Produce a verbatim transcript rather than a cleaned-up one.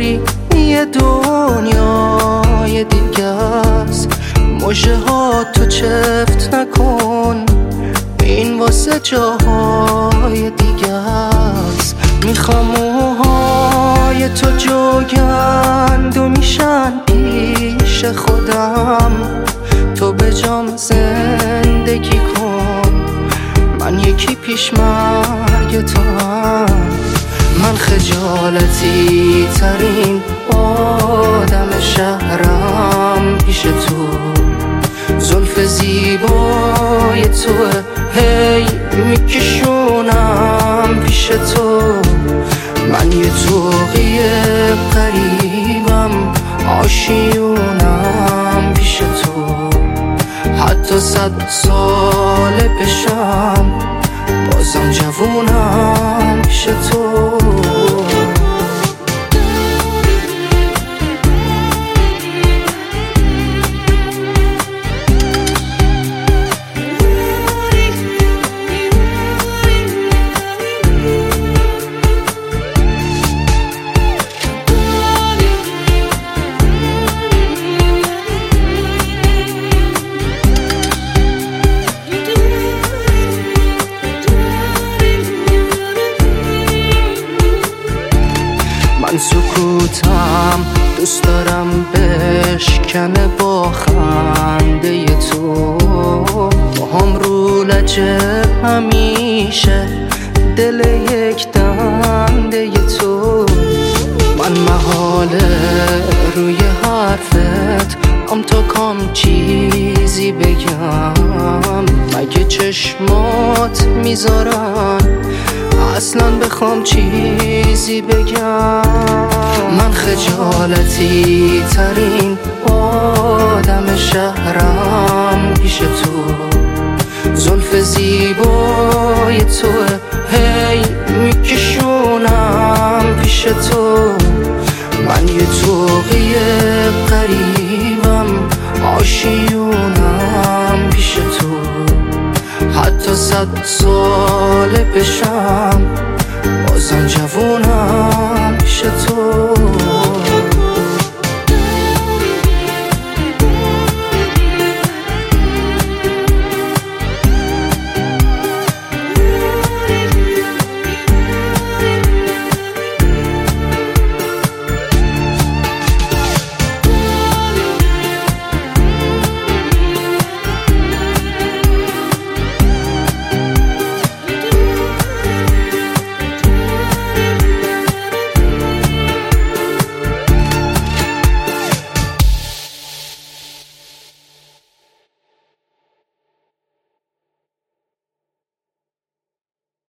رفتی یه دنیای دیگه است. مژه ها تو چفت نکن، این واسه جاهای دیگه است. میخوام موهای تو جوگند و میشن پیش خودم، تو به جام زندگی کن، من یکی پیش مرگ تو هم. من خجالتی ترین آدم شهرم پیش تو، زلف زیبای توه هی میکشونم پیش تو. من یه توقی قریبم، آشیونم پیش تو. حتی صد ساله بشم بازم جوونم پیش تو. من سکوتم دوست دارم بشکنه با خنده تو، با هم رو لجه همیشه دل یک دنده تو. من محاله روی حرفت هم تا کام چیزی بگم، مگه چشمات میذارن اصلا بخوام چیزی بگم. من خجالتی ترین آدم شهرم پیش تو، زلف زیبای توه هی میکشونم پیش تو. من یه توقی قریبم، آشیونم پیش تو. حتی صد ساله بشم